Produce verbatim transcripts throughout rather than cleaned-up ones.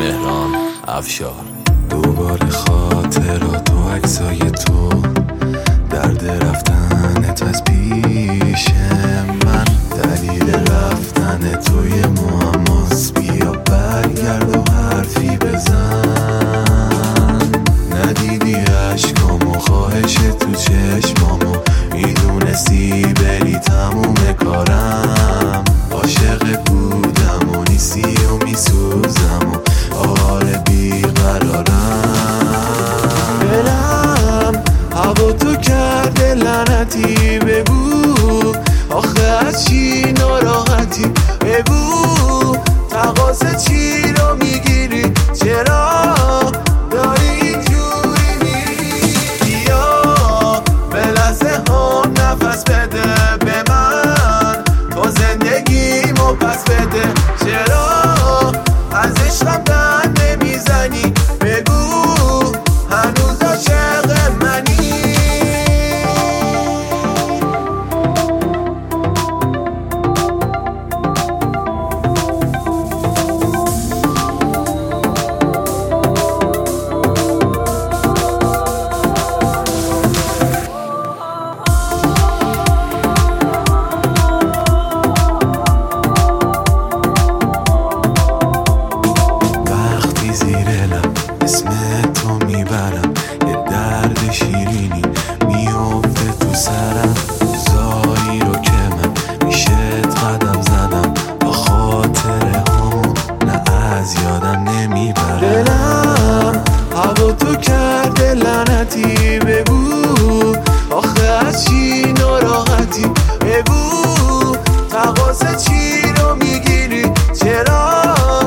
مهران افشار. دوباره خاطرات و عکسای تو، درد رفتنت از پیش من، دلیل رفتن توی معماست. بیا برگرد و حرفی بزن. ندیدی عشقامو، خواهش تو چشمامو، میدونستی بری تموم کارم. عاشق بودم و نیستی و میسوزم و حال بیقرارم. دلم هوا تو کرده لعنتی، بگو آخه از چی ناراحتی، بگو تقاصه چی رو میگیری، چرا داری اینجوری میری. بیا به لحظه ها نفس بده به من، تو زندگیمو پس بده. چرا از عشقم دن نمیزنی، بگو هنوز عاشق منی. اسم تو میبرم، یه درد شیرینی میفته تو سرم. روزایی رو که من میشه قدم زدم، با خاطره همون نه از یادم نمیبرم. دلم هوا تو کرده لعنتی، بگو آخه از چی ناراحتی، بگو تقاصه چی رو میگیری، چرا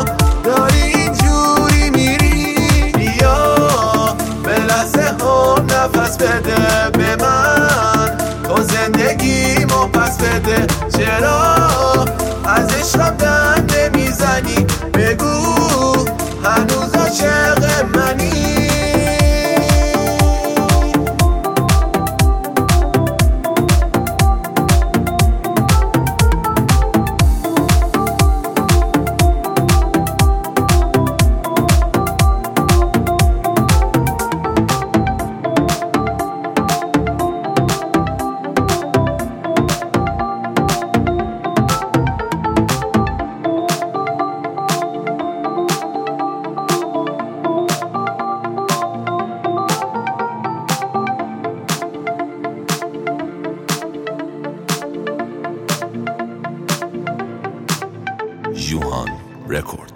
نفس بده به من، تو زندگیمو پس بده. چرا از عشقم دن نمیزنی، بگو هنوز عاشق منی. Juhan Records.